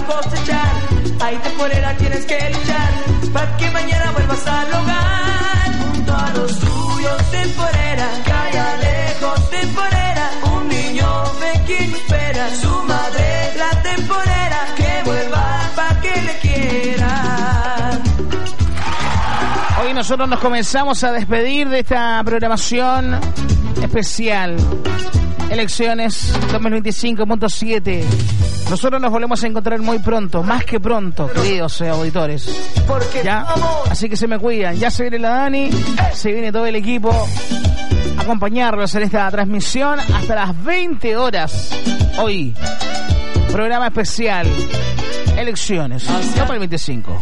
cosechar. Hay temporera, tienes que luchar para que mañana vuelvas al hogar. Junto a los tuyos, temporera, calla lejos, temporera. Un niño pequeño espera su madre, la temporera, que vuelva para que le quieran. Hoy nosotros nos comenzamos a despedir de esta programación especial. Elecciones 2025.7. Nosotros nos volvemos a encontrar muy pronto, más que pronto, queridos auditores. ¿Ya? Así que se me cuidan. Ya se viene la Dani, se viene todo el equipo a acompañarlos en esta transmisión hasta las 20 horas. Hoy, programa especial. Elecciones 2025.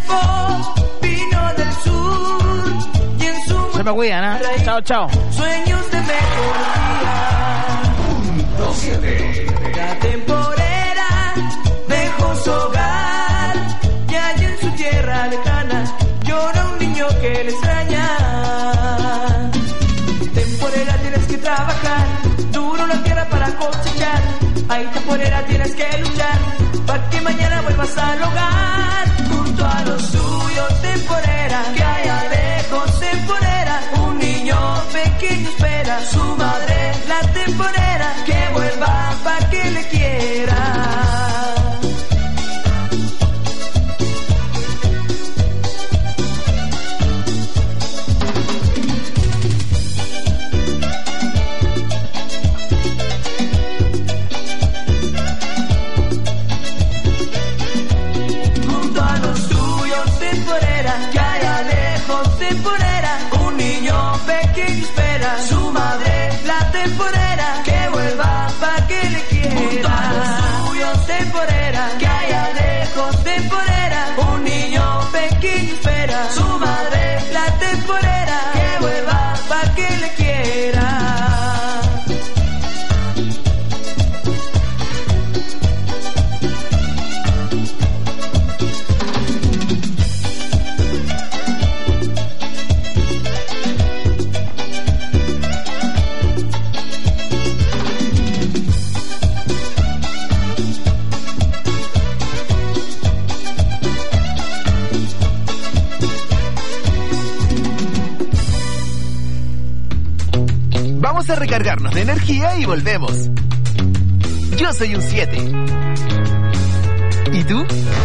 Se me cuidan, ¿eh? Chao, chao. Sueños de mejoría. La temporera dejó su hogar y allí en su tierra lejana llora un niño que le extraña. Temporera, tienes que trabajar duro la tierra para cosechar. Ay, temporera, tienes que luchar para que mañana vuelvas al hogar. Junto a los suyos, temporera, que haya lejos, temporera. Un niño pequeño espera su madre, la temporera, que vuelva para que le quiera. Temporera, un niño pequeño espera su madre, la temporera, que vuelva pa' que le quiera. Suyo, temporera, que haya lejos, temporera, un niño pequeño espera su madre, la temporera, que vuelva pa' que le quiera. Vamos a recargarnos de energía y volvemos. Yo soy un 7. ¿Y tú?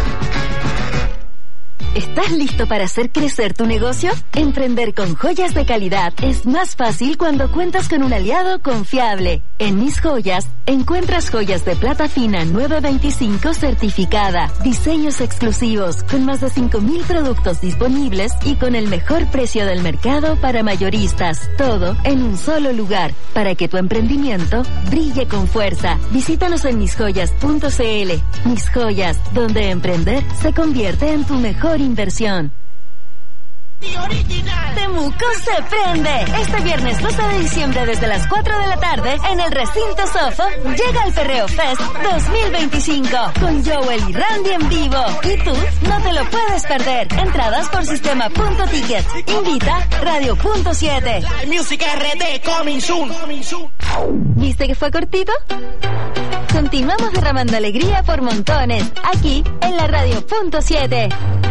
¿Estás listo para hacer crecer tu negocio? Emprender con joyas de calidad es más fácil cuando cuentas con un aliado confiable. En Mis Joyas encuentras joyas de plata fina 925 certificada, diseños exclusivos, con más de 5,000 productos disponibles y con el mejor precio del mercado para mayoristas. Todo en un solo lugar, para que tu emprendimiento brille con fuerza. Visítanos en misjoyas.cl. Mis Joyas, donde emprender se convierte en tu mejor inversión. Temuco se prende. Este viernes 12 de diciembre desde las 4 de la tarde en el recinto Sofo llega el Perreo Fest 2025 con Joel y Randy en vivo. Y tú no te lo puedes perder. Entradas por sistema.tickets. Invita Radio.7. Music RD coming soon. ¿Viste que fue cortito? Continuamos derramando alegría por montones aquí en la Radio.7.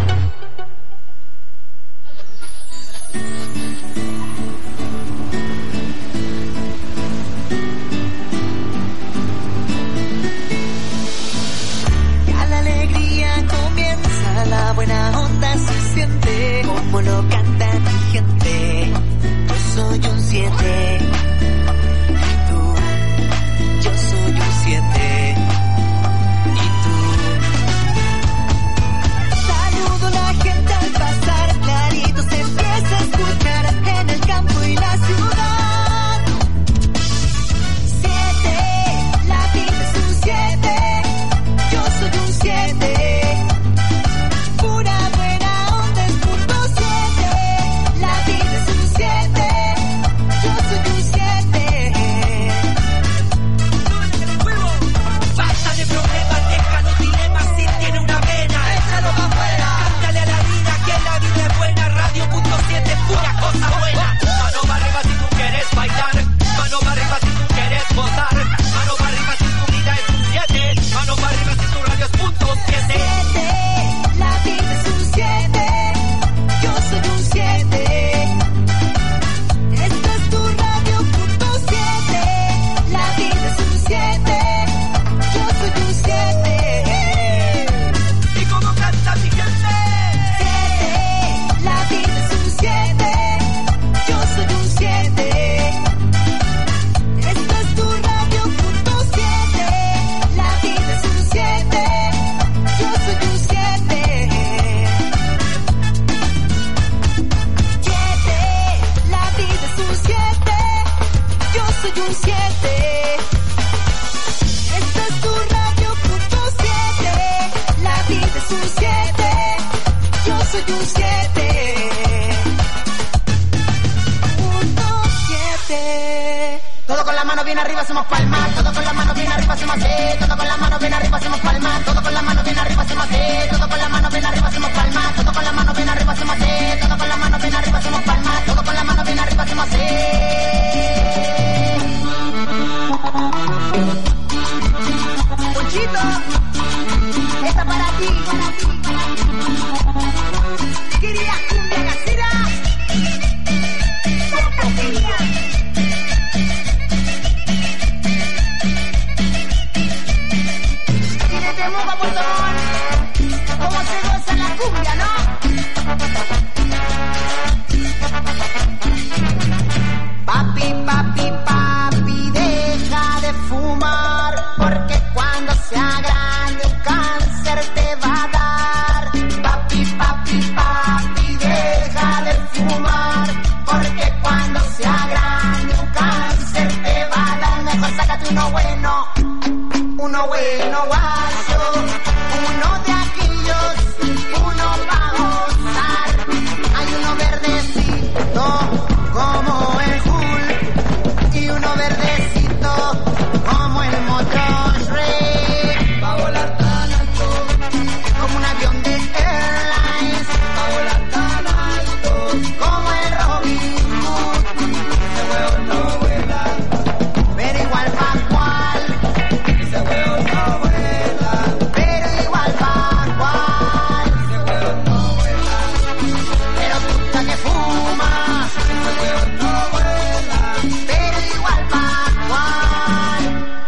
Ya la alegría comienza, la buena onda se siente, como lo canta mi gente. Yo soy un 7. Yo soy un 7. ¿Y tú? Saludo a la gente al pasar, clarito se empieza a escuchar en el campo y la ciudad. 7, la vida es un 7. Yo soy un 7. Pura buena onda es punto 7. La vida es un 7. Yo soy un 7. es un 7, yo soy un 7. 7. Todo con la mano bien arriba hacemos palmas, todo con la mano bien arriba hacemos así, todo con la mano bien arriba hacemos palmas, todo con la mano bien arriba hacemos así, todo con la mano bien arriba hacemos palmas, todo con la mano bien arriba hacemos así, todo con la mano bien arriba hacemos palmas, todo con la mano bien arriba hacemos así. Ponchito, esta para ti. ¿Querías cumbia casera? Casera. Puerto Montt, cómo se goza la cumbia, ¿no? Papi, papi, papi, deja de fumar, porque cuando sea grande un cáncer te va a dar. Papi, papi, papi, deja de fumar, porque cuando sea grande un cáncer te va a dar. Mejor sácate uno bueno, guacho, uno de aquellos, uno pa' gozar. Hay uno verdecito como el Hulk y uno verdecito como el motor Shrek. Va a volar tan alto como un avión de airlines. Va a volar tan alto como el Robin Hood. Ese huevo no vuela, pero igual va cual. Ese huevo no vuela, pero igual va cual. Ese huevo no vuela, pero puta que fuma. Ese huevo no vuela, pero igual va cual.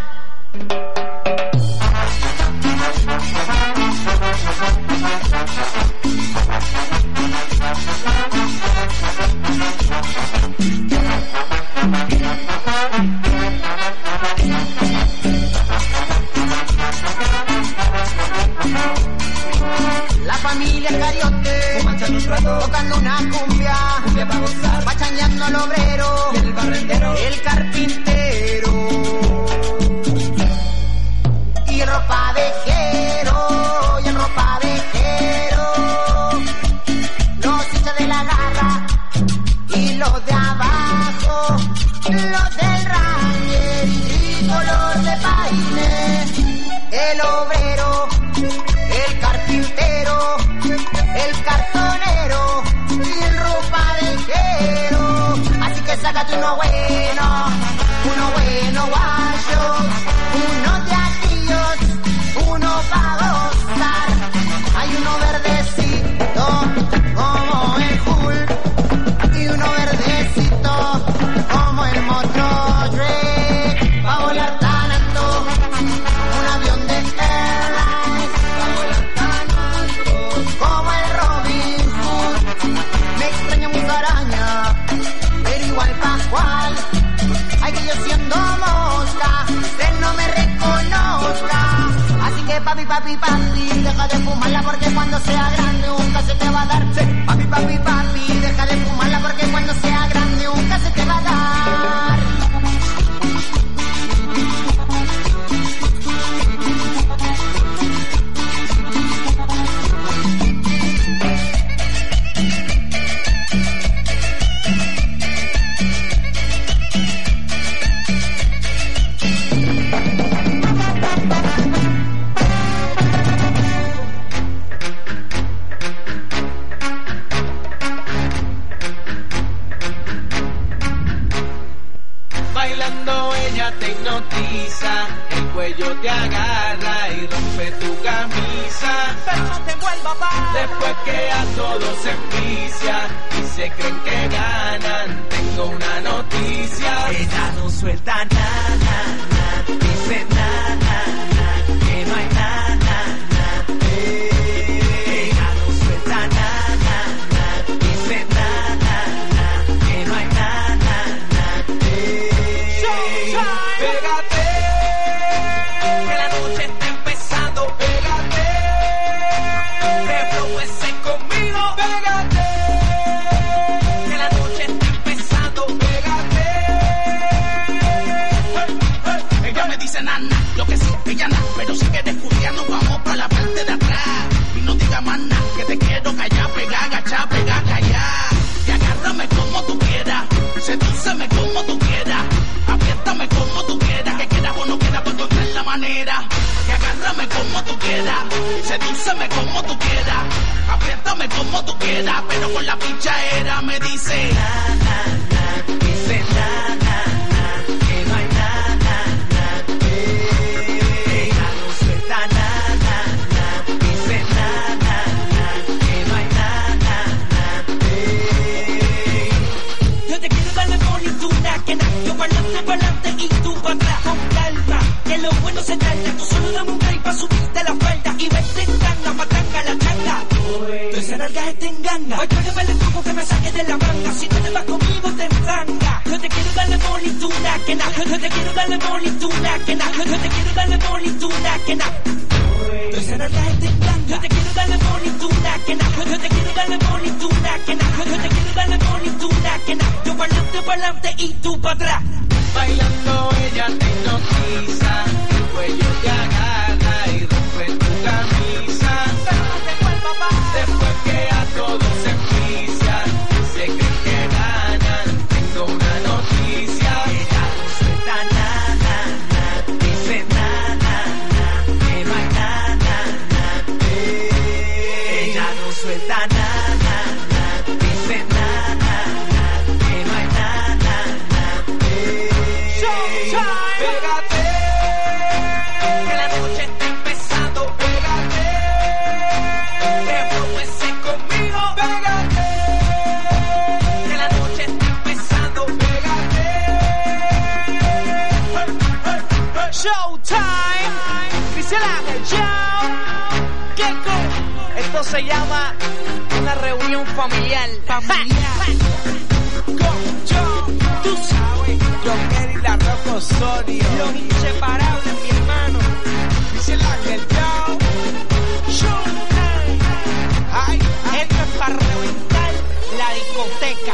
La familia Cariote, tocando una cumbia para gozar, pachañando al obrero, el barrendero, el carpintero y el ropadejero, los hinchas de la garra y los de abajo, los del Ranger y color de paine, el obrero, el carpintero, el cartonero y el ropadejero. Así que sácate uno bueno, guayo, uno de aquellos, uno pa' gozar. Hay uno verdecito como el Hulk y uno verdecito como el motor Shrek. Va a volar tan alto un avión de airlines. Va a volar tan alto como el Robin Hood. Me extraña mi araña, pero igual Pascual. Ay, que yo siendo mosca, él no me reconozca. Así que papi, papi, papi, deja de fumarla porque cuando sea grande nunca se te va a dar. Sí, papi, papi, papi, deja de fumarla porque cuando sea grande nunca se te va a dar. Bailando ella te hipnotiza, el cuello te agarra y rompe tu camisa. Pero no te vuelva a parar. Después que a todos se envicia y se creen que ganan, tengo una noticia. Ella no suelta nada, dice nada, que no hay nada. Ella no suelta nada, dice nada, que no hay nada. Pégate, que la noche está empezando. Pégate, reproduce conmigo. Pégate, que la noche está empezando. Pégate, ella me dice nana. diga más nada, que te quiero callar, pegar, agachar, pegar, callar. Y agárrame como tú quieras, sedúceme como tú quieras, apriétame como tú quieras, que quieras o no quieras, pues encontrar la manera. Y agárrame como tú quieras, sedúceme como tú quieras, apriétame como tú quieras, pero con la pichadera me dice na, na, na, dice na, na, na, que no hay na, na, na, ella no suelta na, na, na, dice na, na, na, que no hay na, na, na, yo te quiero darle por y tú na, que na, yo pa'lante y tú pa' atrás, con calma, que lo bueno se tarda, tú solo dame un break pa' subirte la falda y vete en ganga, patanga la changa. Tú esa nalga te enganga. Hoy quiero verle truco que me saque de la manga. Si no te vas conmigo te enfanga. Yo te quiero darle molituna que na. Yo te quiero darle molituna que na. Yo te quiero darle molituna que na. Tú esa nalga te enganga. Yo te quiero darle molituna que na. Yo te quiero darle molituna que na. Yo te quiero darle molituna que na. Yo pa'lante y tú pa' atrás. Bailando ella te hipnotiza, el cuello te agarra y rompe tu camisa. Después que a todos se envicia, se creen que ganan, tengo una noticia. Ella no suelta nada, dice nada, que no hay nada, ella no suelta nada, dice nada, que no hay nada, pégate, que la noche está empezando, pégate. Showtime, dice la show. ¿Qué co? Esto se llama una reunión familiar. Con yo, tú sabes, yo quiero la Rock Osorio, los inseparables, mi hermano. Dice el show. Showtime. Ay, esto es para reventar la discoteca.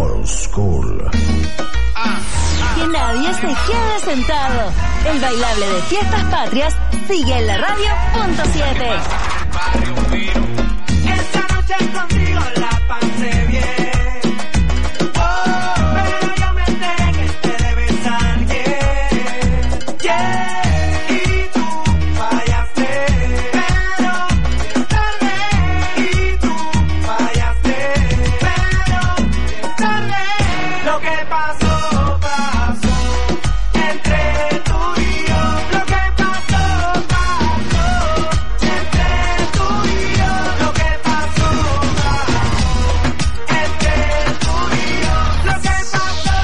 Old School. Que nadie se quede sentado. El bailable de Fiestas Patrias sigue en la radio.7. Esta noche contigo la pasé bien. Pero yo me enteré que te debes a alguien. Y tú fallaste. Pero es tarde. Y tú fallaste. Pero es tarde. Lo que pasó, pasó. Entre tú y yo. Lo que pasó, pasó. Entre tú y yo. Lo que pasó, pasó. Entre tú y yo. Lo que pasó, pasó.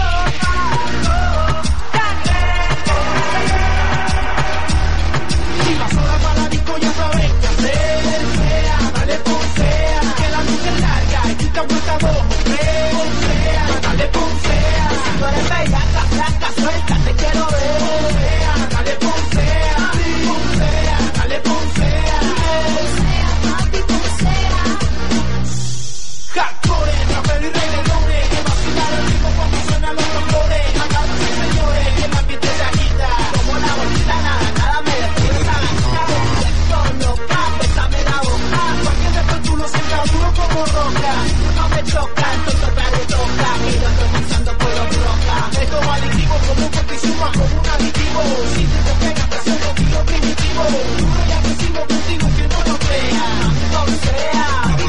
Si vas sola para la disco ya sabes qué hacer. Sea, dale poncea, que la luz es larga y quita vuelta dos o tres. Poncea, dale poncea. Si tú eres bellaca, flaca, suelta, te quiero ver. Poncea, dale poncea. Poncea, dale poncea. Poncea, papi, poncea. Hardcore, rapero y reggaetones, que vacilar el ritmo cuando suenan los tambores. Acabamos, señores, que el ambiente se agita. Como la bolita, nada me despierta. Esto loca, bésame la boca. Cualquier después tú lo sientas duro como roca. No me choca, entonces me toca. Que yo estoy pensando por los rocas. Esto es adictivo como un cortisuma, como un aditivo. Si te pegas, presión contigo primitivo. Duro y agresivo contigo que no lo crea. Sea,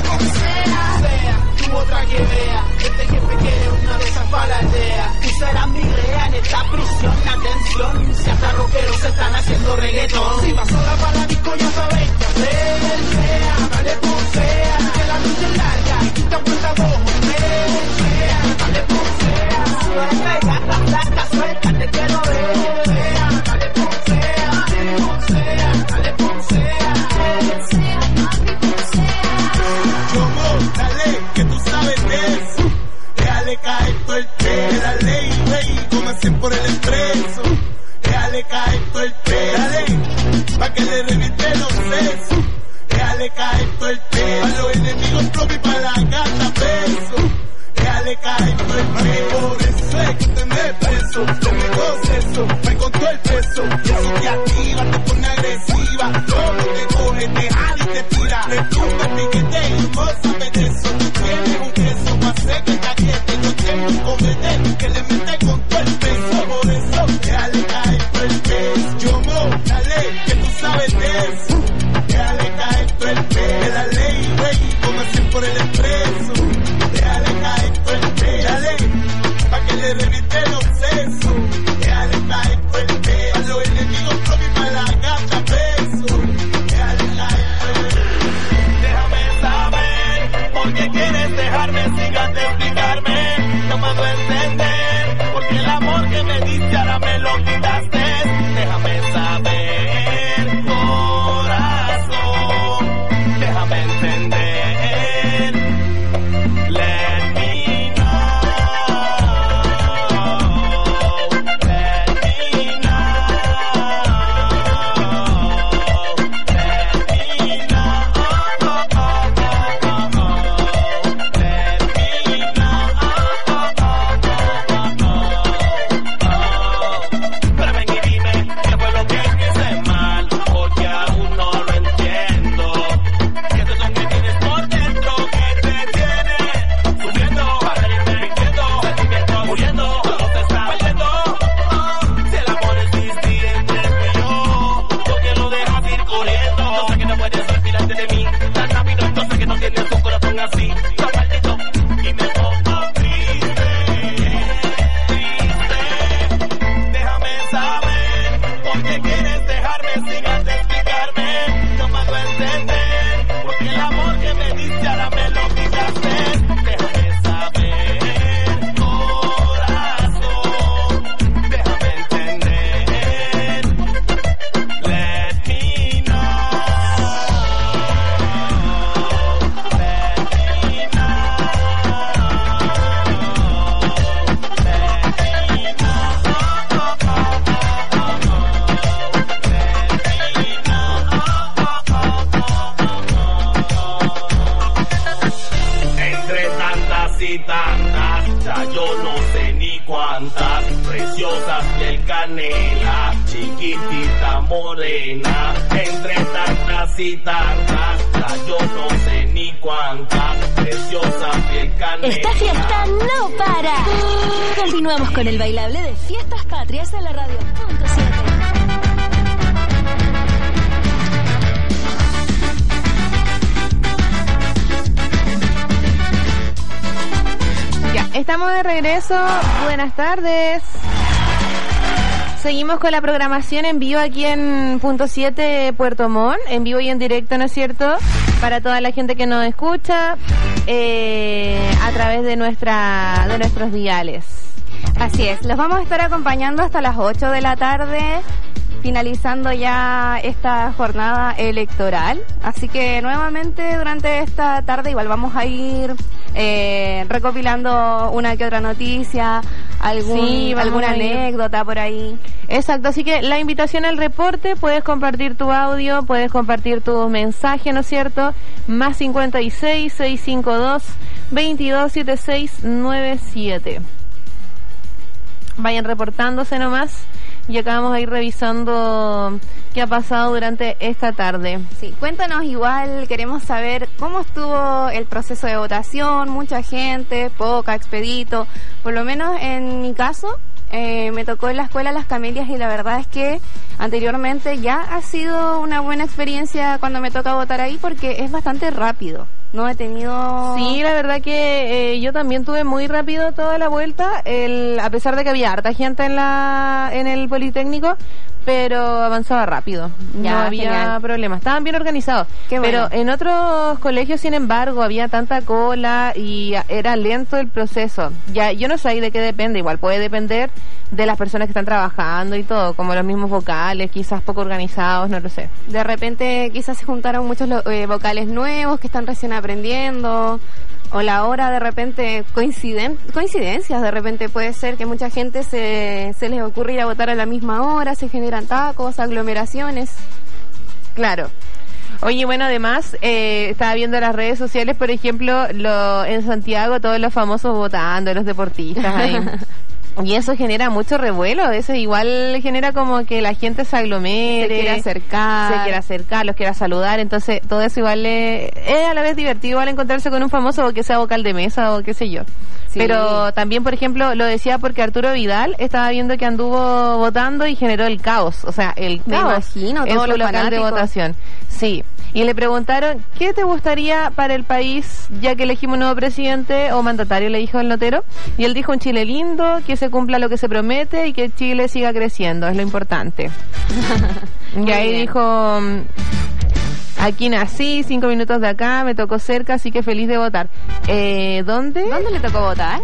tú otra que vea. Este jefe quiere una de esas balandeas. Tú serás mi rea en esta prisión. Atención, si hasta rockeros se están haciendo reggaetón. Si vas sola para la disco ya sabes qué hacer. Sea, dale poncea, que la luz es larga y quita vuelta dos o tres. Sea, dale poncea. Si tú eres bellaca, flaca, suelta, te quiero ver. Sea, dale poncea. Poncea, dale poncea. Poncea, papi, poncea. Chomo, dale, que tú sabes de eso. Déjale caer todo el té de la ley, güey, comencen por el expreso. Déjale caer todo el té, dale, pa' que le reviente los sesos. Déjale caer todo el té, pa' los enemigos propios y pa' la gata preso. Déjale caer todo el té, por eso es que te me preso. Te me eso, va con todo el peso. Y eso te activa, te pone agresiva. Todo te coge, te jala y te tira. Le tumba el piquete y no sabes de eso. Tú tienes un queso, pa' hacer que te aquiete. Yo tengo un comete que le mete con todo el peso. Por eso, déjale caer todo el peso. Yo mo, dale, que tú sabes de eso. Déjale caer todo el peso. De la ley, güey, comencen por el expreso. Déjale caer todo el peso. Dale, pa' que le reviente los sesos. Déjale caer todo el peso. A los enemigos propios y pa' la gata preso. Déjale caer todo el peso. Déjame saber por qué quieres dejarme sin antes explicarme. No puedo entender porque el amor que me diste ahora me lo quitaste. Déjame saber, corazón. Déjame entender. Let me know. yo no sé ni cuántas, preciosas piel canela, chiquitita morena, entre tantas y tantas, yo no sé ni cuántas, preciosa piel canela. Esta fiesta no para. Continuamos con el bailable de Fiestas Patrias de la Radio .7. Ya, estamos de regreso. Buenas tardes. Seguimos con la programación en vivo aquí en Punto 7 Puerto Montt, en vivo y en directo, ¿no es cierto? Para toda la gente que nos escucha a través de nuestros diales. Así es, los vamos a estar acompañando hasta las 8 de la tarde, finalizando ya esta jornada electoral. Así que nuevamente durante esta tarde igual vamos a ir recopilando una que otra noticia, alguna anécdota por ahí. Exacto, así que la invitación al reporte, puedes compartir tu audio, puedes compartir tu mensaje, ¿no es cierto? Más 56 652 227697. Vayan reportándose nomás y acá vamos a ir revisando qué ha pasado durante esta tarde. Sí, cuéntanos igual, queremos saber cómo estuvo el proceso de votación, mucha gente, poca, expedito. Por lo menos en mi caso, me tocó en la escuela Las Camelias y la verdad es que anteriormente ya ha sido una buena experiencia cuando me toca votar ahí porque es bastante rápido. No he tenido... Sí, la verdad que yo también tuve muy rápido toda la vuelta, a pesar de que había harta gente en el Politécnico, pero avanzaba rápido, ya, no había problemas, estaban bien organizados. Qué bueno. Pero en otros colegios, sin embargo, había tanta cola y era lento el proceso. Ya, yo no sé de qué depende, igual puede depender de las personas que están trabajando y todo, como los mismos vocales, quizás poco organizados, no lo sé. De repente quizás se juntaron muchos vocales nuevos que están recién aprendiendo, o la hora de repente coincidencias, de repente puede ser que mucha gente se les ocurre ir a votar a la misma hora, se generan tacos, aglomeraciones. Claro. Oye, bueno, además, estaba viendo las redes sociales, por ejemplo, en Santiago, todos los famosos votando, los deportistas ahí. Y eso genera mucho revuelo, eso igual genera como que la gente se aglomere, se quiere acercar, los quiera saludar, entonces todo eso igual es a la vez divertido, igual encontrarse con un famoso o que sea vocal de mesa o qué sé yo. Sí. Pero también, por ejemplo, lo decía porque Arturo Vidal estaba viendo que anduvo votando y generó el caos, o sea, el caos en su local de votación. Sí. Y le preguntaron, ¿qué te gustaría para el país ya que elegimos un nuevo presidente o mandatario? Le dijo el notero. Y él dijo, un Chile lindo, que se cumpla lo que se promete y que Chile siga creciendo, es lo importante. Y ahí dijo, aquí nací, 5 minutos de acá, me tocó cerca, así que feliz de votar. ¿Dónde? ¿Dónde le tocó votar?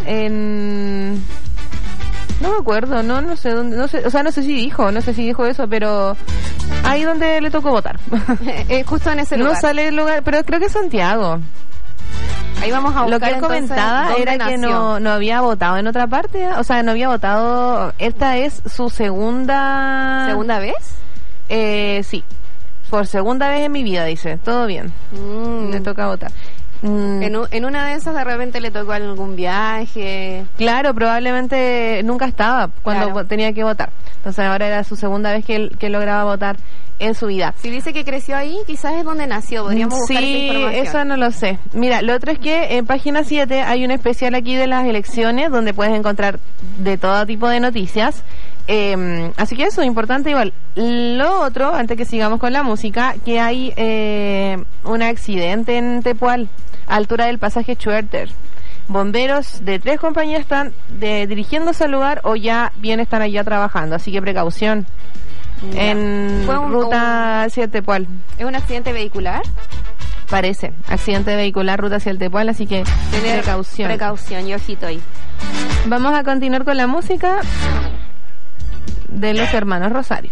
No me acuerdo, no sé dónde, no sé si dijo eso, pero ahí donde le tocó votar. Justo en ese lugar. No sale el lugar, pero creo que es Santiago. Ahí vamos a buscar. Lo que él comentaba era que no había votado en otra parte, o sea, no había votado, esta es su segunda vez. Sí, por segunda vez en mi vida, dice, todo bien, le toca votar. En una de esas de repente le tocó algún viaje. Claro, probablemente nunca estaba cuando tenía que votar. Entonces ahora era su segunda vez que lograba votar en su vida. Si dice que creció ahí, quizás es donde nació. Podríamos buscar esa información. Sí, eso no lo sé. Mira, lo otro es que en página 7 hay un especial aquí de las elecciones donde puedes encontrar de todo tipo de noticias. Así que eso es importante igual. Lo otro, antes que sigamos con la música, que hay un accidente en Tepual, a altura del pasaje Schwerter. Bomberos de 3 compañías están dirigiéndose al lugar o ya bien están allá trabajando, así que precaución. En ruta hacia el Tepual. ¿Es un accidente vehicular? Parece, accidente vehicular, ruta hacia el Tepual, así que precaución y ojito ahí. Vamos a continuar con la música de los hermanos Rosario.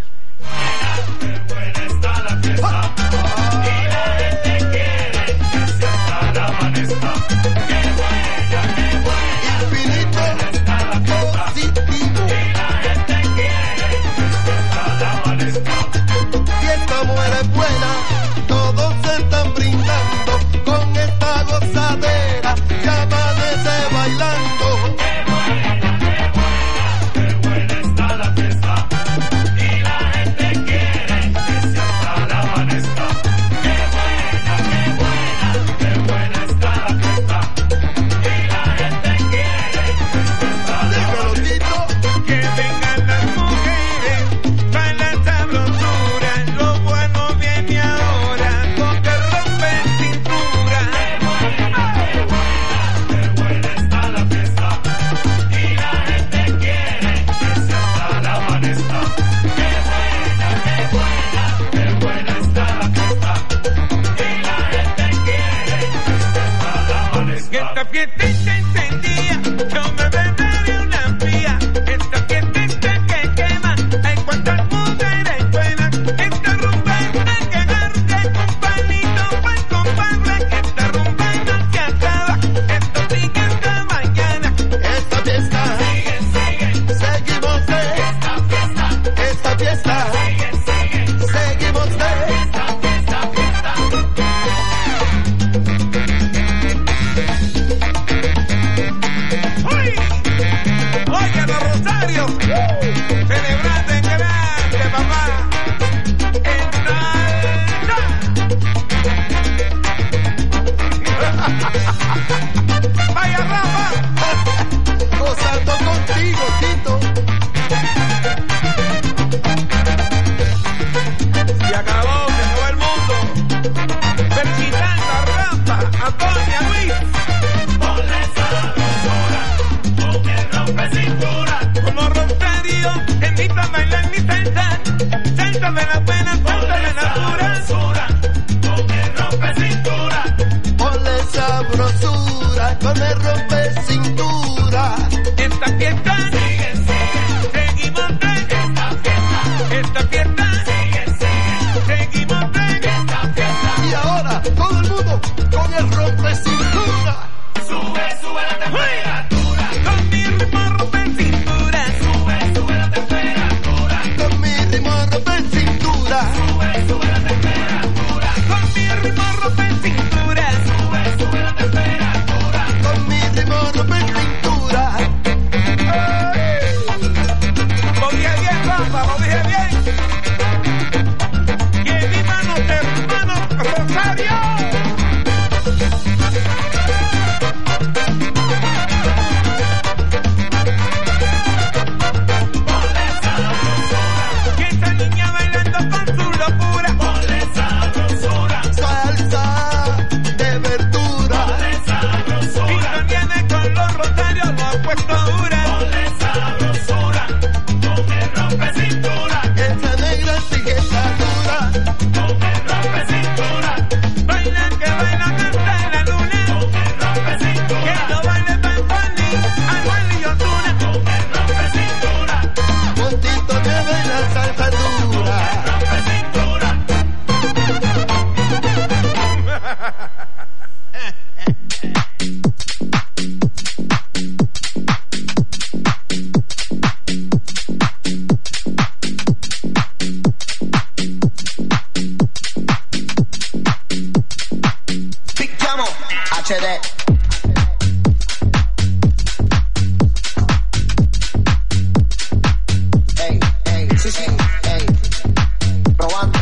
Gozadera, se amanece bailando. no me rompe cintura. Esta fiesta sigue, seguimos en esta fiesta. Esta fiesta sigue, seguimos en esta fiesta. Y ahora todo el mundo con el rompe cintura. Sube la temperatura. Con mi ritmo rompe cintura. Sube la temperatura. Con mi ritmo rompe cintura. Sube la temperatura. Con mi ritmo rompe cintura. Sube la temperatura. Con mi ritmo rompe cintura. Lo dije bien, Rafa, lo dije bien. Y en mi mano, hermano Rosario. Y esta niña bailando con su locura. Ponle sabrosura. Salsa de verdura. Ponle sabrosura. Y también con los rosarios lo ha puesto dura. Ponle sabrosura. No me rompe cintura. Esa negra sigue está dura. No me rompe cintura. Baila que baila hasta la luna. No me rompe cintura. Que no baile Bad Bunny, Anuel y Ozuna. No me rompe cintura. Montito que baila salsa dura. Rompe cintura. Picchiamo HD. Ey, ey, sí, sí, ey. Probando.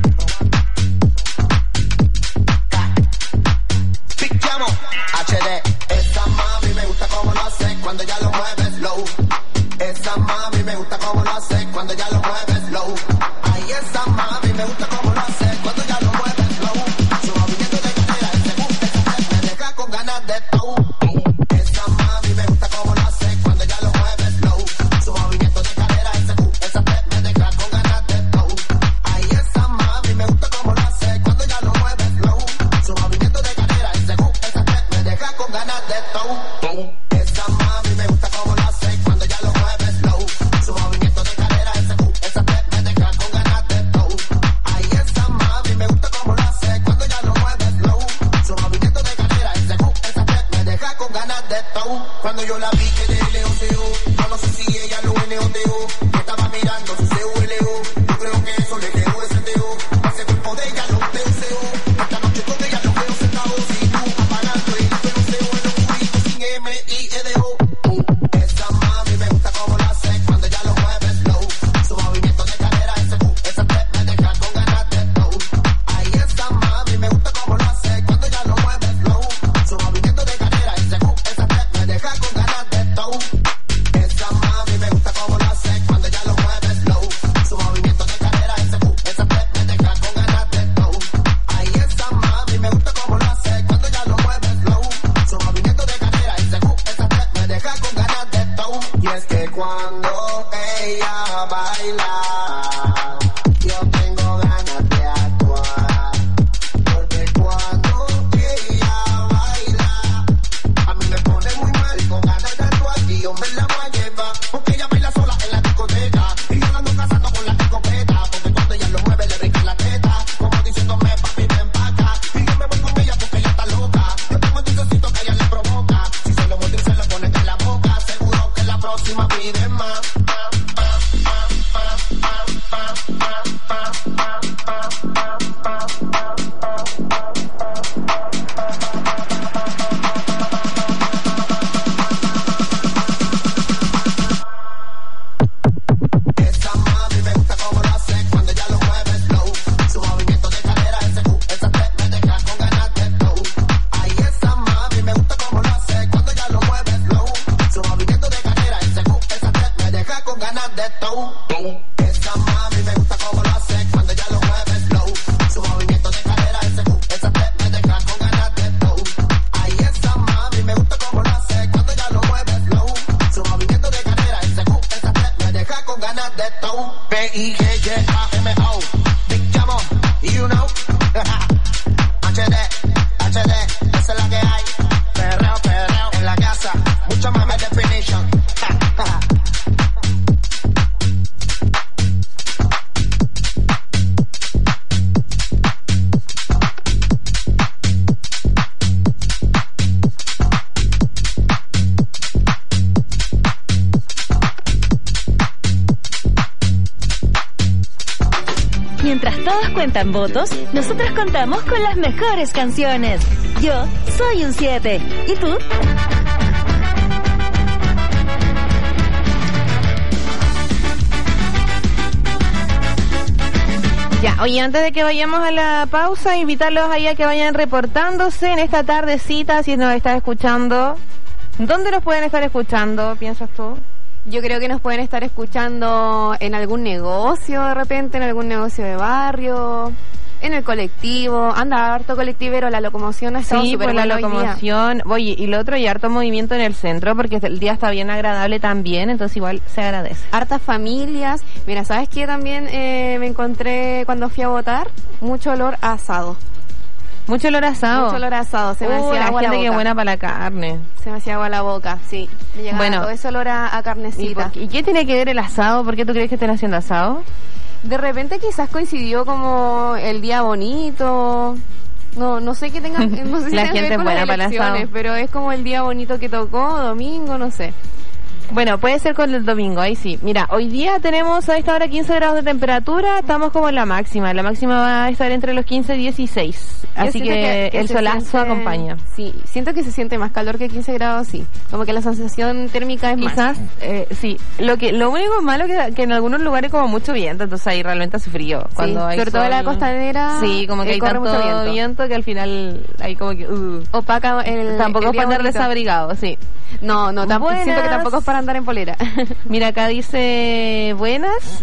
Picchiamo HD. Esa mami me gusta como lo hace cuando ya lo mueve slow. Esa mami me gusta como lo hace cuando ya lo mueve slow. Ay, esa mami me gusta como lo hace cuando ya lo mueve slow. Su movimiento de cadera, ese boom, ese step me deja con ganas de todo. Esa mami me gusta como lo hace cuando ya lo mueve slow. Su movimiento de cadera, ese boom, ese step me deja con ganas de todo. Ay, esa mami me gusta como lo hace cuando ya lo mueve slow. Su movimiento de cadera, ese boom, ese step me deja con ganas de todo. Esa mami me gusta como lo hace cuando ya lo mueve slow. Su movimiento de cadera, ese boom, ese step me deja con ganas de todo. Ay, esa mami me gusta como lo hace cuando ya lo mueve slow. Su movimiento de cadera, ese boom, ese step me deja con ganas de todo. Cuando yo la vi que de lejos, yo no sé si ella lo NOTO. Estaba mirando su CULO. Yo creo que eso le quedó ese teo. Ese cuerpo de ella lo deseo. Esta noche con ella lo veo sentado sin luz, apagando el deseo en los puritos sin MIEDO. Esa mami me gusta como lo hace cuando ya lo mueve slow. Su movimiento de cadera, ese boom, ese step me deja con ganas de todo. Ay, esa mami me gusta como lo hace cuando ya lo mueve slow. Su movimiento de cadera, ese boom, ese step me deja con ganas de todo. Esa mami me gusta como lo hace cuando ya lo mueve slow. Su movimiento de cadera, ese boom, ese step me deja con ganas de todo. Ay, esa mami me gusta como lo hace cuando ya lo mueve slow. Su movimiento de cadera, ese boom, ese step me deja con ganas de todo. Y es que cuando ella baila, yo tengo ganas de actuar. Porque cuando ella baila, a mí me pone muy mal con ganas de actuar. Y yo me la voy a llevar, porque ella baila sola en la discoteca. Y yo la ando cazando con la escopeta, porque cuando ella lo mueve le brinca la teta. Como diciéndome, papi, ven pa' acá. Y yo me voy con ella porque ella está loca. Yo tengo el dulcecito que ella le provoca. Si se lo muestro y se lo pone en la boca, seguro que la próxima pide más. Esa mami me gusta como lo hace cuando ya lo mueve slow. Su movimiento de cadera, ese boom, ese step me deja con ganas de todo. Ay, esa mami me gusta como lo hace cuando ya lo mueve slow. Su movimiento de cadera, ese boom, ese step me deja con ganas de todo. Esa mami me gusta como lo hace cuando ya lo mueve slow. Su movimiento de cadera, ese boom, ese step me deja con ganas de todo. Ay, esa mami me gusta como lo hace cuando ya lo mueve slow. Su movimiento de cadera, ese boom, ese step me deja con ganas de todo. P-I-G-G-A-M-O. Big Jamo, you know. HD, HD, esa es la que hay. Perreo, perreo. todos cuentan votos, nosotros contamos con las mejores canciones. Yo soy un 7. ¿Y tú? Ya, oye, antes de que vayamos a la pausa, invitarlos ahí a que vayan reportándose en esta tardecita, si nos estás escuchando. ¿Dónde nos pueden estar escuchando, piensas tú? Yo creo que nos pueden estar escuchando en algún negocio de repente, en algún negocio de barrio, en el colectivo. Anda harto colectivero, la locomoción ha estado súper buena. Sí, por la locomoción. Oye, y lo otro, y harto movimiento en el centro, porque el día está bien agradable también, entonces igual se agradece. Hartas familias. Mira, ¿sabes qué? También me encontré cuando fui a votar mucho olor a asado. Mucho olor a asado. Mucho olor a asado. Se me hacía agua la boca. Que es buena para la carne. Se me hacía agua la boca, sí. Me llegaba todo ese olor a carnecita. ¿Y qué tiene que ver el asado? ¿Por qué tú crees que estén haciendo asado? De repente quizás coincidió como el día bonito. No sé qué tenga, no sé si la gente es buena para el asado, pero es como el día bonito que tocó, domingo, no sé. Bueno, puede ser con el domingo, ahí sí. Mira, hoy día tenemos a esta hora 15 grados de temperatura, estamos como en la máxima. La máxima va a estar entre los 15 y 16. Así que el solazo acompaña. Sí, siento que se siente más calor que 15 grados, sí. Como que la sensación térmica es quizás, más. Sí. Lo único malo que en algunos lugares como mucho viento, entonces ahí realmente hace frío. Cuando hay sobre todo en la costanera. Sí, como que hay tanto viento que al final hay como que... opaca tampoco es para andar desabrigado, sí. No, tampoco siento que tampoco es para andar en polera. Mira, acá dice buenas,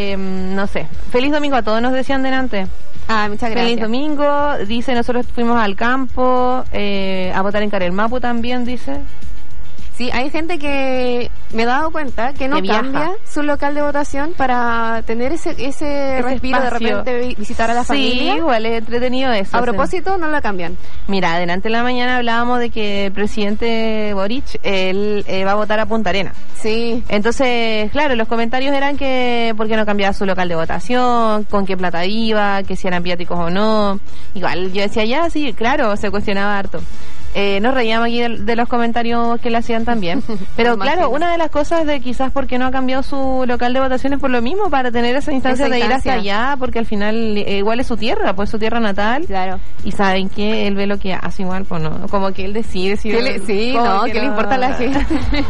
no sé. Feliz domingo a todos, nos decían delante. Muchas gracias. Feliz domingo, dice, nosotros fuimos al campo a votar en Carelmapu también, dice. Sí, hay gente que me he dado cuenta que no cambia su local de votación para tener ese respiro espacio. De repente visitar a la familia. Sí, igual es entretenido eso. A propósito, no lo cambian. Mira, adelante en la mañana hablábamos de que el presidente Boric, él va a votar a Punta Arenas. Sí. Entonces, claro, los comentarios eran que por qué no cambiaba su local de votación, con qué plata iba, que si eran viáticos o no. Igual, yo decía, ya, sí, claro, se cuestionaba harto. Nos reíamos aquí de los comentarios que le hacían también. Pero claro, una de las cosas de quizás por qué no ha cambiado su local de votación es por lo mismo, para tener esa instancia de ir hasta allá, porque al final igual es su tierra, pues su tierra natal. Claro. Y saben que él ve lo que hace igual, pues no, como que él decide si ¿qué le importa a la gente?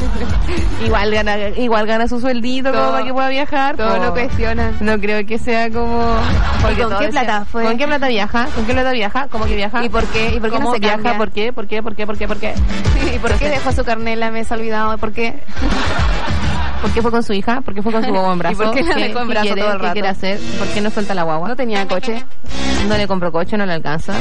igual gana su sueldito como para que pueda viajar. Todo lo cuestiona. No creo que sea como... ¿Con qué plata fue? ¿Con qué plata viaja? ¿Con qué plata viaja? ¿Cómo que viaja? ¿Y por qué no se viaja? cambia? ¿Por qué? ¿Por qué? ¿Y por qué dejó su carnet en la mesa olvidado? ¿Por qué? ¿Por qué fue con su hija? ¿Por qué fue con su bobo en brazo? ¿Y por qué la dejó en brazo todo el rato? ¿Qué quiere hacer? ¿Por qué no suelta la guagua? No tenía coche. No le compró coche, no le alcanza.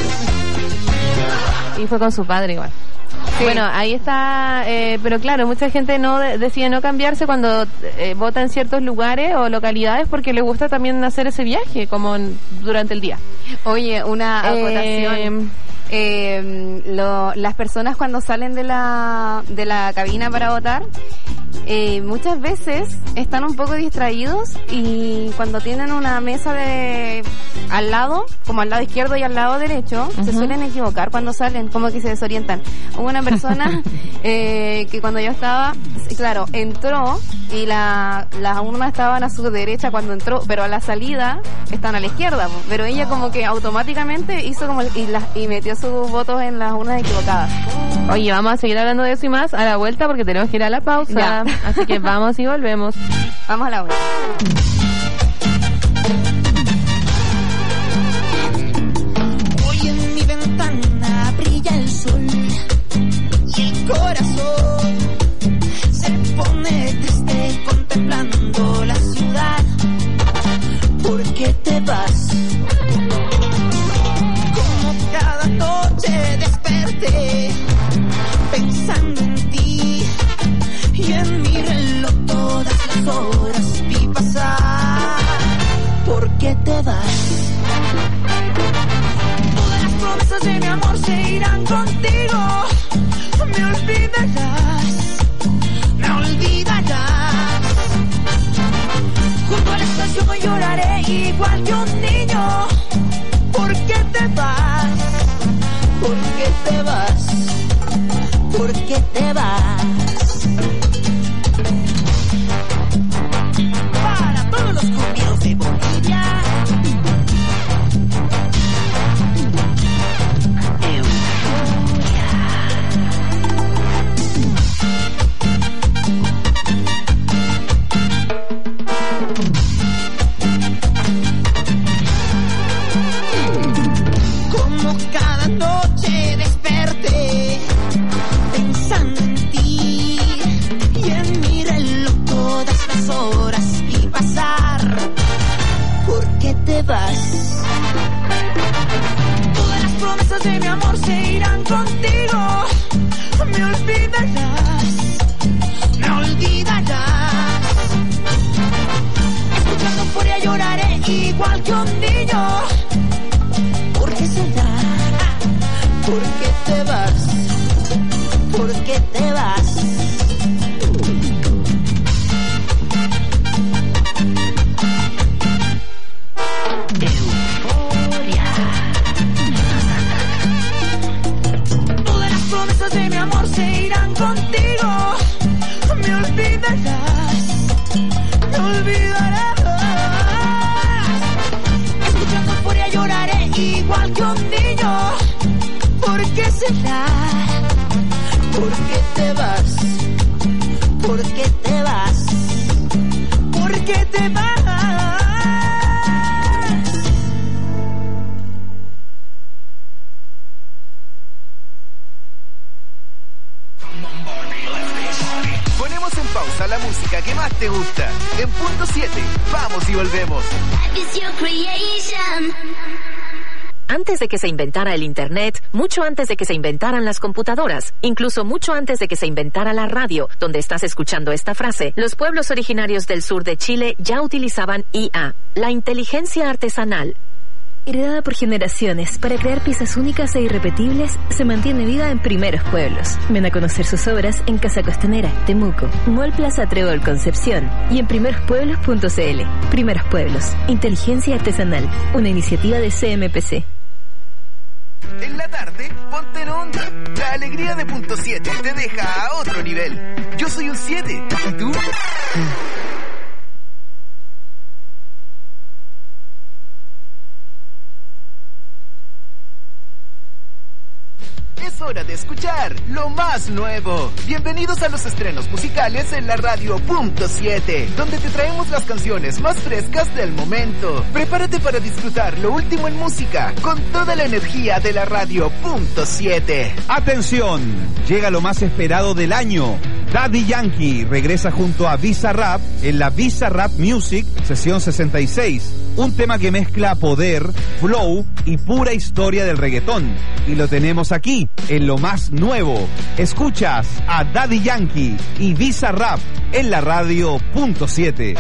Y fue con su padre igual. Sí. Bueno, ahí está, pero claro, mucha gente decide no cambiarse cuando vota en ciertos lugares o localidades porque le gusta también hacer ese viaje, como durante el día. Oye, una acotación. Las personas cuando salen de la cabina para votar, muchas veces están un poco distraídos y cuando tienen una mesa al lado, como al lado izquierdo y al lado derecho, se suelen equivocar cuando salen, como que se desorientan. Hubo una persona que cuando yo estaba, claro, entró y las urnas estaban a su derecha cuando entró, pero a la salida están a la izquierda, pero ella como que automáticamente hizo como y metió sus votos en las urnas equivocadas. Oye, vamos a seguir hablando de eso y más a la vuelta porque tenemos que ir a la pausa. Ya. Así que vamos y volvemos. Vamos a la vuelta. Hoy en mi ventana brilla el sol y el corazón se pone triste contemplando la ciudad. ¿Por qué te vas? Cada noche desperté pensando en ti y en mi reloj todas las horas vi pasar. ¿Por qué te vas? Todas las promesas de mi amor se irán contigo. Me olvidarás. Junto a la estación hoy lloraré igual que un niño. ¿Por qué te vas? ¿Por qué te vas? ¿Por qué te vas? Para todos los cumbieros de Bolivia, ¿Por qué será? ¿Por qué te vas? ¿Por qué te vas? Euforia. Todas las promesas de mi amor se irán contigo. Me olvidarás, me olvidarás. Escuchando euforia lloraré igual que un niño. ¿Por qué será? ¿Por qué te vas? ¿Por qué te vas? ¿Por qué te vas? Ponemos en pausa la música que más te gusta. En punto 7, vamos y volvemos. Antes de que se inventara el Internet, mucho antes de que se inventaran las computadoras, incluso mucho antes de que se inventara la radio, donde estás escuchando esta frase, los pueblos originarios del sur de Chile ya utilizaban IA, la inteligencia artesanal. Heredada por generaciones para crear piezas únicas e irrepetibles, se mantiene viva en Primeros Pueblos. Ven a conocer sus obras en Casa Costanera, Temuco, Mall Plaza Trébol Concepción y en primerospueblos.cl. Primeros Pueblos, inteligencia artesanal, una iniciativa de CMPC. En la tarde, ponte en onda. La alegría de punto 7 te deja a otro nivel. Yo soy un 7, ¿y tú? Es hora de escuchar lo más nuevo. Bienvenidos a los estrenos musicales en la radio punto 7, donde te traemos las canciones más frescas del momento. Prepárate para disfrutar lo último en música con toda la energía de la radio punto 7. ¡Atención! Llega lo más esperado del año. Daddy Yankee regresa junto a Bizarrap en la Bizarrap Music sesión 66. Un tema que mezcla poder, flow y pura historia del reggaetón. Y lo tenemos aquí, en lo más nuevo. Escuchas a Daddy Yankee y Bizarrap en la radio punto 7.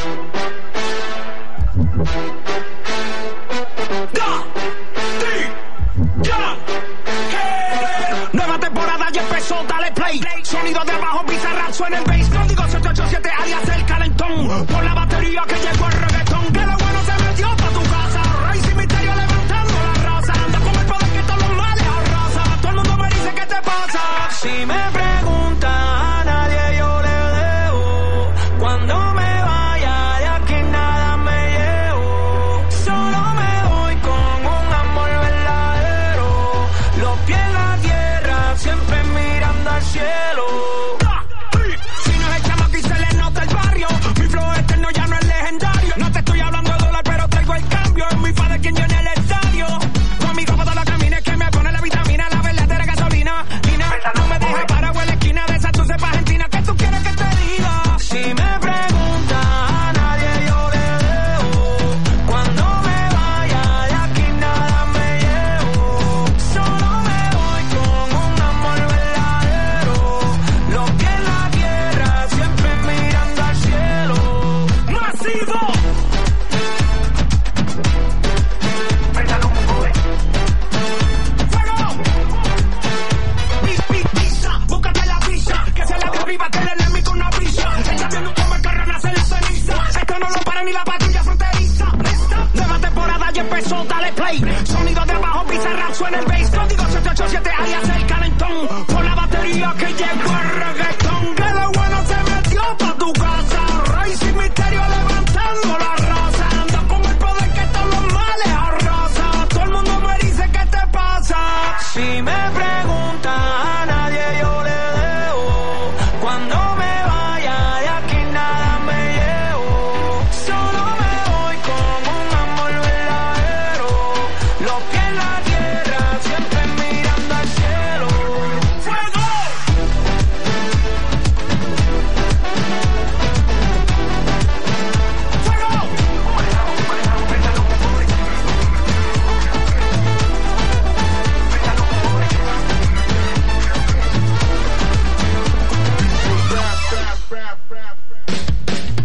Nueva temporada ya empezó, dale play. Sonido de abajo, Bizarrap, suena el bass. Código 787 alias el calentón. Por la batería que llegó el reggaetón. Que lo bueno se metió pa' tu casa. Rey sin misterio levantando la raza. Anda con el poder que todos los males arrasa. Todo el mundo me dice ¿qué te pasa? Si me preguntan a nadie yo le debo. Cuando me vaya de aquí nada me llevo.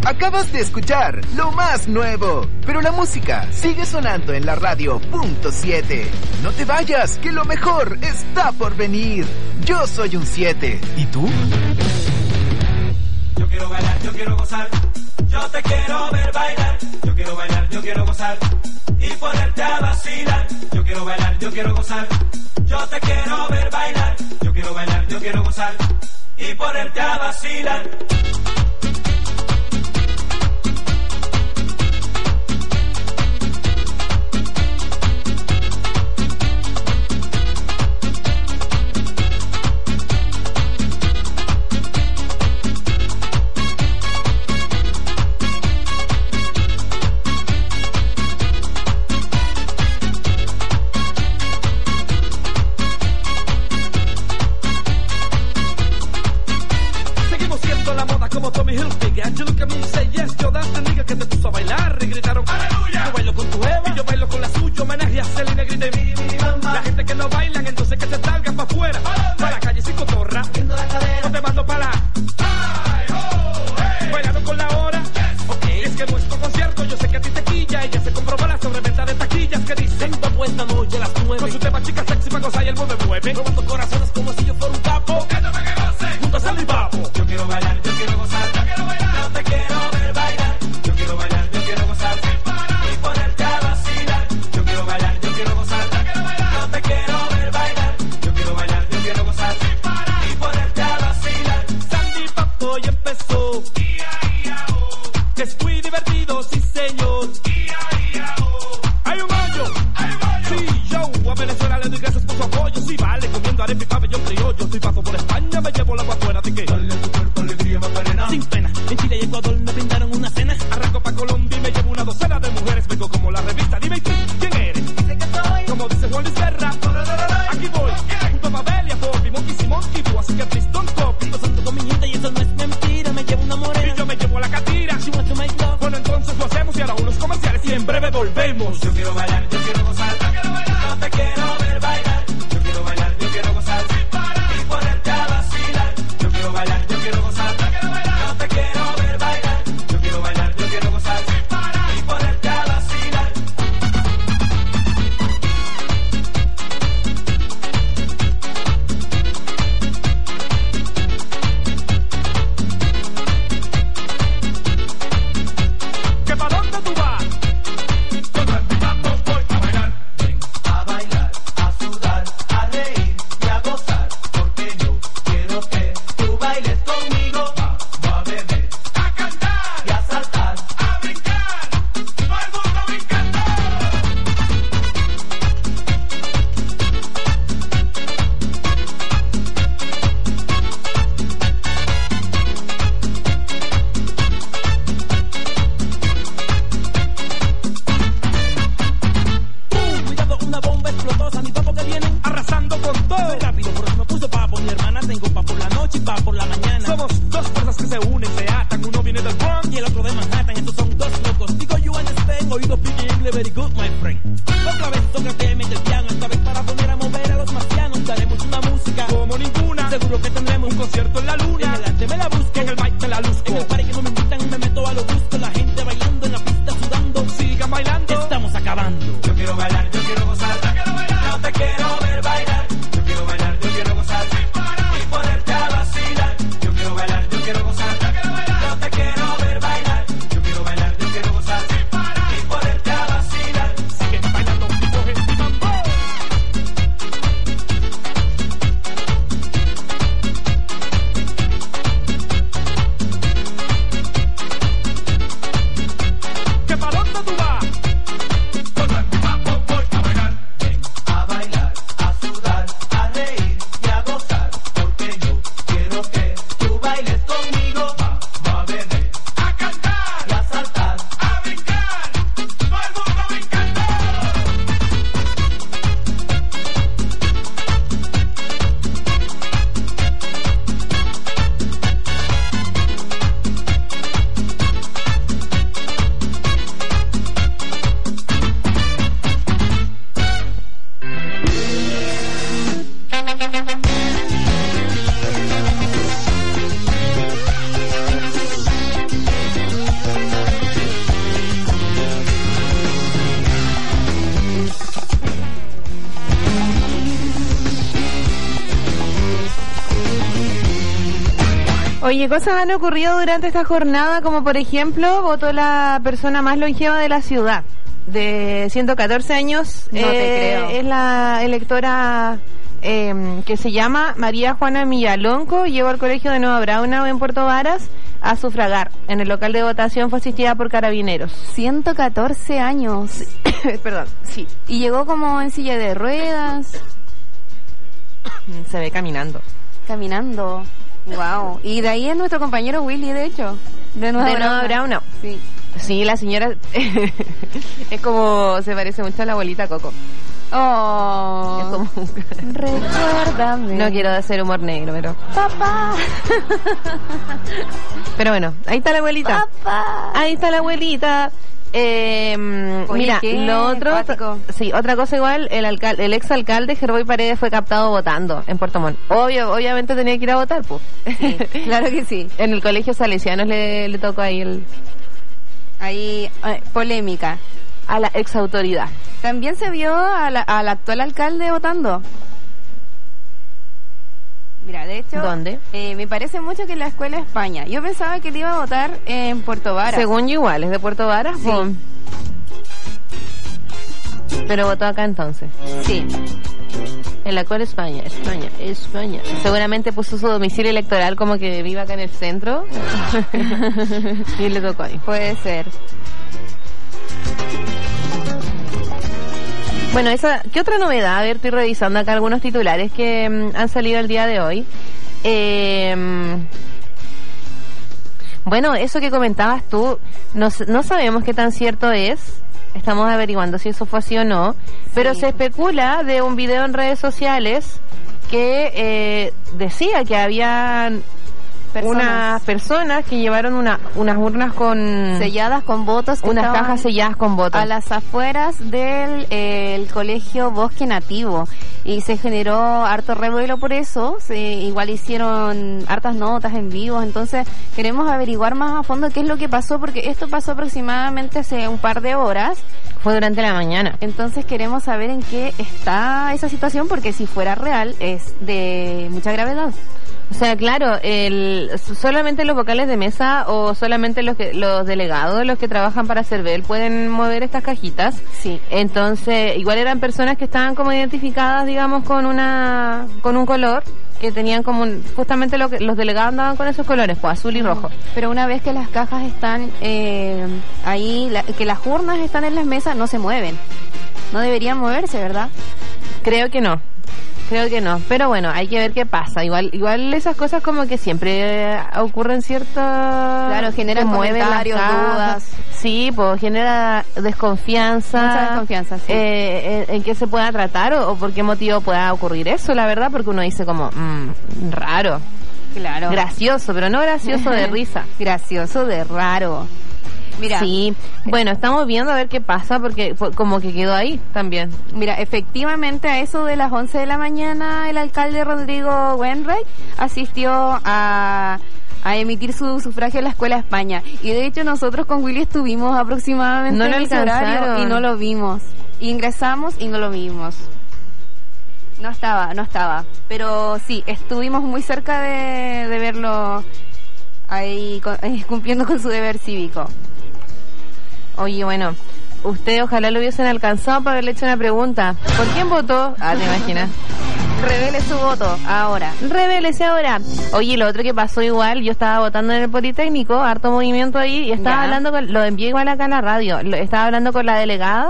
Acabas de escuchar lo más nuevo, pero la música sigue sonando en la radio .7. No te vayas, que lo mejor está por venir. Yo soy un 7. ¿Y tú? Yo quiero bailar, yo quiero gozar. Yo te quiero ver bailar. Yo quiero bailar, yo quiero gozar. Y ponerte a vacilar. Yo quiero bailar, yo quiero gozar. Yo te quiero ver bailar. Yo quiero bailar, yo quiero gozar. Y ponerte a vacilar. Como Tommy Hilfiger, you look at me and say yes, yo that's the nigga que te puso a bailar y gritaron ¡Aleluya! Yo bailo con tu Eva y yo bailo con la suya, homenaje a Selena, grite mi mamá. La gente que no bailan, entonces que se salgan para afuera, para la calle sin cotorra, no te mando para la bailando con la hora, yes. Okay. Es que nuestro concierto, yo sé que a ti te quilla, ella se comprobó la sobreventa de taquillas que dicen vamos esta noche a las 9, con su tema chica sexy para gozar y el mueve, robando corazones como si yo fuera un capo, cántame que goce, junto a Sandy Papo. Yo quiero bailar, yo quiero gozar, yo quiero bailar, yo te quiero ver bailar, yo quiero bailar, yo quiero gozar, sin parar, y ponerte a vacilar. Yo quiero bailar, yo quiero gozar, yo quiero bailar, yo te quiero ver bailar, yo quiero bailar, yo quiero gozar, sin parar, y ponerte a vacilar. Sandy Papo ya empezó, que es muy divertido, sí señor. Hay un hoyo, sí, yo a Venezuela le doy gracias por su apoyo, sí vale, comiendo arepa y pabellón criollo, si paso por España me llevo la agua afuera, así que dale a tu cuerpo alegría Macarena. Sin pena, en Chile y Ecuador me brindaron una cena, arranco pa' Colombia y me llevo una docena de mujeres, vengo como la revista, dime tú, ¿quién eres? Dice que soy, como dice Juan Luis Guerra, aquí voy, junto a Mabel y a Bobby, Monkey y Monkey Boo, así que please don't copy, gozando con mi nieta y eso no es mentira, me llevo una morena y yo me llevo a la catira, she wants to make love. Bueno entonces lo hacemos y ahora unos comerciales y en breve volvemos. Yo quiero bailar, yo quiero gozar, yo quiero bailar, yo te quiero ver bailar, yo quiero bailar, yo quiero gozar, sin parar, y ponerte a vacilar. Yo quiero bailar, yo quiero gozar, yo quiero bailar, yo te quiero ver bailar, yo quiero bailar, yo quiero gozar, sin parar, y ponerte a vacilar. ¿Que pa' dónde tú vas? Con Sandy Papo voy a bailar. Oye, cosas han ocurrido durante esta jornada, como por ejemplo, votó la persona más longeva de la ciudad, de 114 años. No te creo. Es la electora que se llama María Juana Millalonco. Llegó al colegio de Nueva Braunau en Puerto Varas a sufragar. En el local de votación fue asistida por carabineros. 114 años. Perdón, sí. Y llegó como en silla de ruedas. Se ve caminando. Caminando. Wow. Y de ahí es nuestro compañero Willy, de hecho. De Nueva Braunau. Sí. Sí, la señora es como, se parece mucho a la abuelita Coco. Oh. Es como recuérdame. No quiero hacer humor negro, pero papá. Pero bueno, ahí está la abuelita. Papá. Ahí está la abuelita. Oye, mira, lo otro, sí, otra cosa igual, el exalcalde Gerboy Paredes fue captado votando en Puerto Montt. Obviamente tenía que ir a votar, pues. Sí, claro que sí. En el colegio Salesianos le tocó ahí polémica a la exautoridad. También se vio al actual alcalde votando. Mira, de hecho, ¿dónde? Me parece mucho que en la Escuela España. Yo pensaba que él iba a votar en Puerto Varas. Según yo igual, ¿es de Puerto Varas? Sí. Pero votó acá entonces. Sí. En la cual España. Seguramente puso su domicilio electoral como que viva acá en el centro. Y le tocó ahí. Puede ser. Bueno, ¿qué otra novedad? A ver, estoy revisando acá algunos titulares que han salido el día de hoy. Bueno, eso que comentabas tú, no sabemos qué tan cierto es. Estamos averiguando si eso fue así o no. Pero se especula de un video en redes sociales que decía que habían unas personas que llevaron unas urnas selladas con votos, unas cajas selladas con votos a las afueras del el colegio Bosque Nativo, y se generó harto revuelo por eso. Igual hicieron hartas notas en vivo. Entonces queremos averiguar más a fondo qué es lo que pasó, porque esto pasó aproximadamente hace un par de horas. Fue durante la mañana. Entonces queremos saber en qué está esa situación, porque si fuera real es de mucha gravedad. O sea, claro, solamente los vocales de mesa o solamente los delegados, los que trabajan para CERVEL, pueden mover estas cajitas. Sí. Entonces, igual eran personas que estaban como identificadas, digamos, con un color, que tenían como justamente lo que los delegados andaban con esos colores, pues azul y rojo. Pero una vez que las cajas están ahí, que las urnas están en las mesas, no se mueven. No deberían moverse, ¿verdad? Creo que no, pero bueno, hay que ver qué pasa. Igual esas cosas como que siempre ocurren ciertas... Claro, generan comentarios, dudas. Sí, pues genera desconfianza. Mucha desconfianza, sí. En qué se pueda tratar o por qué motivo pueda ocurrir eso, la verdad, porque uno dice como, raro. Claro. Gracioso, pero no gracioso de risa. Gracioso de raro. Mira, sí, bueno, estamos viendo a ver qué pasa, porque como que quedó ahí también. Mira, efectivamente a eso de las 11 de la mañana el alcalde Rodrigo Wainwright asistió a emitir su sufragio en la Escuela España. Y de hecho nosotros con Willy estuvimos aproximadamente en ese horario y no lo vimos. Ingresamos y no lo vimos. No estaba. Pero sí, estuvimos muy cerca de verlo ahí cumpliendo con su deber cívico. Oye, bueno, usted ojalá lo hubiesen alcanzado para haberle hecho una pregunta. ¿Por quién votó? Te imaginas. Revele su voto ahora. Revélese ahora. Oye, lo otro que pasó igual, yo estaba votando en el Politécnico, harto movimiento ahí, y estaba hablando lo envié igual acá a la radio, estaba hablando con la delegada,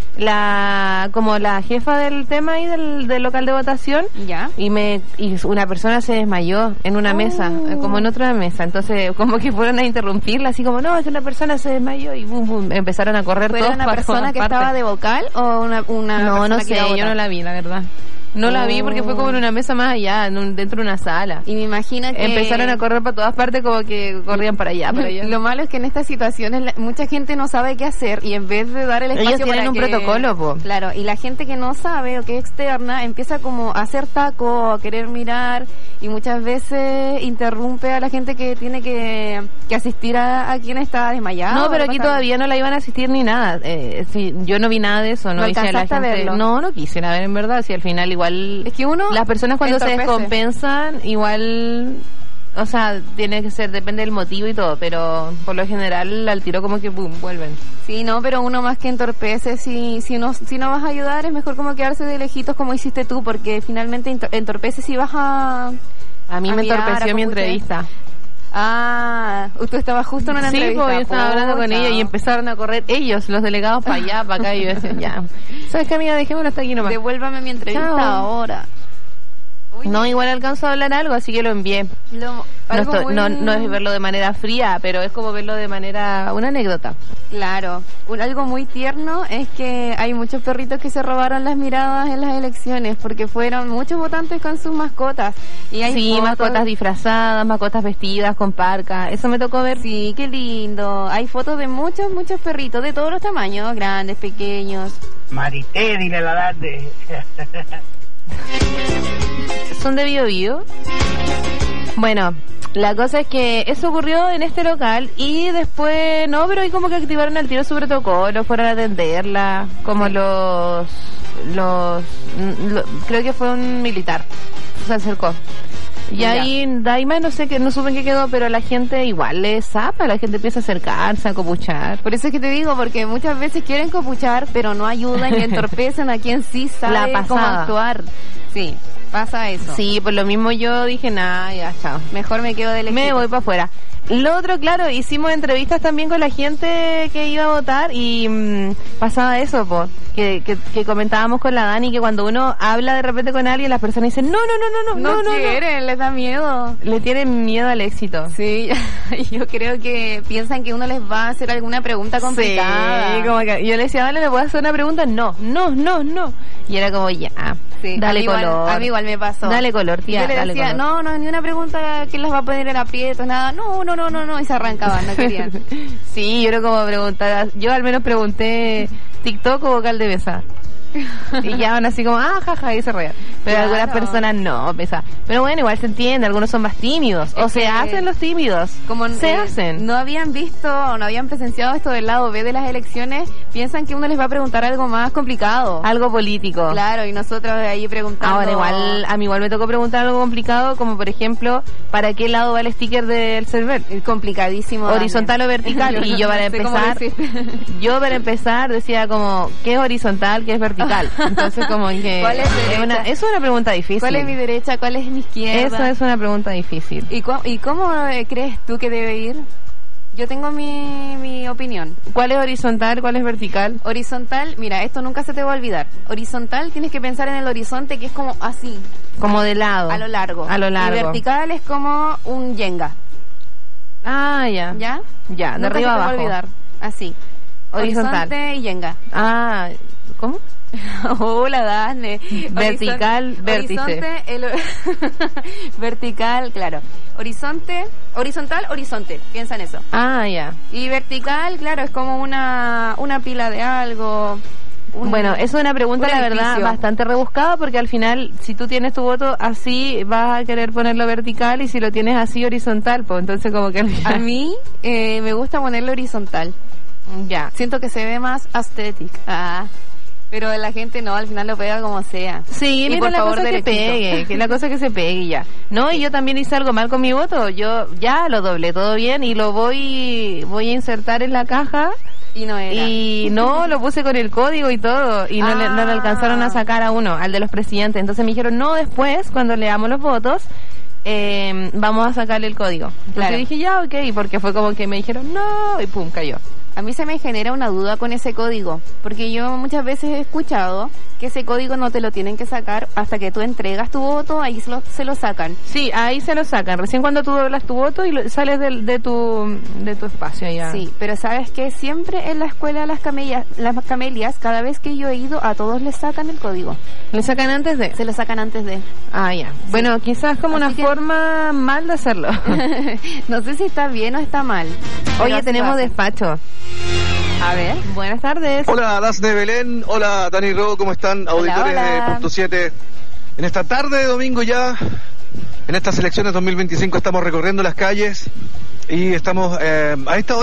como la jefa del tema ahí del local de votación. Ya. Y una persona se desmayó en una mesa, como en otra mesa. Entonces como que fueron a interrumpirla, así como, no, es que una persona se desmayó, y boom, boom, empezaron a correr todos. ¿Fue una persona que estaba de vocal o una no sé, yo no la vi, la verdad. No la vi porque fue como en una mesa más allá, dentro de una sala. Y me imagino que... Empezaron a correr para todas partes, como que corrían para allá, para allá. Lo malo es que en estas situaciones mucha gente no sabe qué hacer, y en vez de dar el espacio ellos tienen un protocolo, po. Claro, y la gente que no sabe o que es externa empieza como a hacer taco, a querer mirar, y muchas veces interrumpe a la gente que tiene que asistir a quien está desmayado. No, pero aquí todavía no la iban a asistir ni nada. Sí, yo no vi nada de eso. No hice a la gente. Verlo. No quise a ver, en verdad. Si al final igual es que uno las personas cuando se descompensan igual O sea, tiene que ser, depende del motivo y todo, pero por lo general al tiro como que boom, vuelven. Sí, no, pero uno más que entorpece, si no vas a ayudar, es mejor como quedarse de lejitos como hiciste tú, porque finalmente entorpece si vas a... A mí me entorpeció mi entrevista. Ah, tú estabas justo en una entrevista. Sí, pues yo estaba hablando con ella y empezaron a correr ellos, los delegados, para allá, para acá, y yo decía, ya. ¿Sabes qué, amiga? Dejémoslo hasta aquí nomás. Devuélvame mi entrevista ahora. No, igual alcanzo a hablar algo, así que lo envié. No es verlo de manera fría, pero es como verlo de manera... una anécdota. Claro. Algo muy tierno es que hay muchos perritos que se robaron las miradas en las elecciones, porque fueron muchos votantes con sus mascotas. Y hay mascotas disfrazadas, mascotas vestidas con parca. Eso me tocó ver. Sí, qué lindo. Hay fotos de muchos perritos, de todos los tamaños, grandes, pequeños. Marité, dile la edad de... ¿Son de Bio Bio? Bueno, la cosa es que eso ocurrió en este local y después, pero ahí como que activaron al tiro su protocolo, fueron a atenderla, como creo que fue un militar, se acercó. Y ahí, de ahí más no supe en qué quedó, pero la gente igual le zapa, la gente empieza a acercarse, a copuchar. Por eso es que te digo, porque muchas veces quieren copuchar, pero no ayudan y entorpecen a quien sí sabe cómo actuar. Sí, pasa eso. Sí, por lo mismo yo dije, ya, chao. Mejor me quedo de lejos. Me voy para afuera. Lo otro, claro, hicimos entrevistas también con la gente que iba a votar y pasaba eso, que comentábamos con la Dani, que cuando uno habla de repente con alguien, las personas dicen, no quieren, les da miedo. Le tienen miedo al éxito. Sí, yo creo que piensan que uno les va a hacer alguna pregunta complicada. Sí, como que yo le decía, ¿le puedo hacer una pregunta? No. Y era como, ya, sí, dale color. A mí igual me pasó. Dale color, tía, yo le decía, color. No, ni una pregunta que las va a poner en aprieto, nada. No, y se arrancaban, no querían. Sí, yo era como preguntar, yo al menos pregunté TikTok o vocal de besar. Y ya van así como, jaja, y se reían. Pero algunas personas no, pesa. Pero bueno, igual se entiende, algunos son más tímidos. O se hacen los tímidos. Como hacen. No habían visto, no habían presenciado esto del lado B de las elecciones, piensan que uno les va a preguntar algo más complicado. Algo político. Claro, y nosotros ahí preguntando. Ahora a mí igual me tocó preguntar algo complicado, como por ejemplo, ¿para qué lado va el sticker del server? Complicadísimo. ¿Horizontal o vertical? Y yo para empezar decía como, ¿qué es horizontal, qué es vertical? Entonces como que ¿cuál es es una pregunta difícil. ¿Cuál es mi derecha? ¿Cuál es mi izquierda? Eso es una pregunta difícil. ¿Y cómo crees tú que debe ir? Yo tengo mi opinión. ¿Cuál es horizontal? ¿Cuál es vertical? Horizontal, mira, esto nunca se te va a olvidar. Horizontal tienes que pensar en el horizonte, que es como así. Como de lado. A lo largo. Y vertical es como un yenga. Ah, ya. ¿Ya? Ya, de arriba abajo. No se te va a olvidar. Así. Horizontal. Horizonte y yenga. Ah, ¿cómo? Hola, Dane. Vertical, vértice. Vertical, claro. Horizontal, horizonte. Piensa en eso. Ah, ya. Y vertical, claro, es como una pila de algo. Bueno, eso es una pregunta, la verdad, bastante rebuscada, porque al final, si tú tienes tu voto así, vas a querer ponerlo vertical, y si lo tienes así, horizontal, pues entonces como que... A mí me gusta ponerlo horizontal. Ya. Siento que se ve más aesthetic. Pero la gente no, al final lo pega como sea. Sí, mira, la cosa que pegue, que la cosa que se pegue ya. No, y yo también hice algo mal con mi voto. Yo ya lo doblé todo bien y lo voy a insertar en la caja. Y no era. Y no, lo puse con el código y todo. Y no le alcanzaron a sacar a uno, al de los presidentes. Entonces me dijeron, no, después, cuando leamos los votos, vamos a sacarle el código. Entonces yo dije, ya, ok, porque fue como que me dijeron, no, y pum, cayó. A mí se me genera una duda con ese código, porque yo muchas veces he escuchado que ese código no te lo tienen que sacar hasta que tú entregas tu voto, ahí se lo sacan. Sí, ahí se lo sacan, recién cuando tú doblas tu voto y sales de tu espacio ya. Sí, pero ¿sabes qué? Siempre en la escuela las camelias, cada vez que yo he ido, a todos les sacan el código. ¿Le sacan antes de? Se lo sacan antes de. Ah, ya. Sí. Bueno, quizás como una forma mal de hacerlo. No sé si está bien o está mal. Oye, tenemos despacho. A ver, buenas tardes. Hola, Das de Belén. Hola, Dani Ro, ¿cómo están? Auditores de Punto 7. En esta tarde de domingo ya, en estas elecciones 2025, estamos recorriendo las calles y estamos a esta hora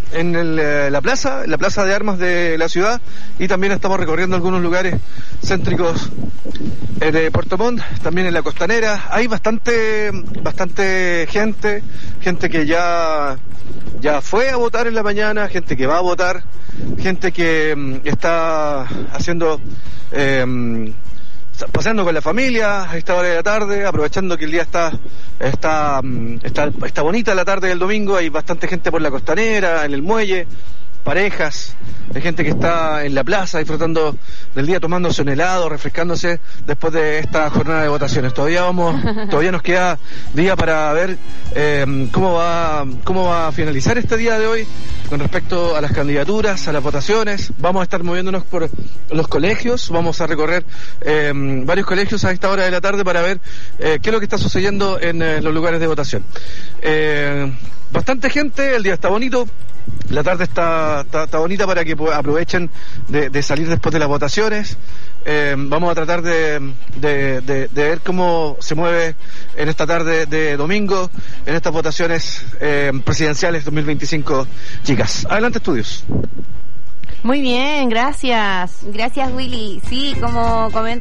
en la plaza de armas de la ciudad, y también estamos recorriendo algunos lugares céntricos de Puerto Montt, también en la costanera. Hay bastante gente que ya fue a votar en la mañana, gente que va a votar, gente que está haciendo paseando con la familia a esta hora de la tarde, aprovechando que el día está bonita la tarde del domingo. Hay bastante gente por la costanera, en el muelle, parejas, hay gente que está en la plaza disfrutando del día, tomándose un helado, refrescándose después de esta jornada de votaciones. Todavía nos queda día para ver cómo va a finalizar este día de hoy con respecto a las candidaturas, a las votaciones. Vamos a estar moviéndonos por los colegios, vamos a recorrer varios colegios a esta hora de la tarde para ver qué es lo que está sucediendo en los lugares de votación. Bastante gente, el día está bonito. La tarde está bonita para que aprovechen de salir después de las votaciones. Vamos a tratar de ver cómo se mueve en esta tarde de domingo, en estas votaciones presidenciales 2025. Chicas, adelante, estudios. Muy bien, gracias. Gracias, Willy. Sí, como comenta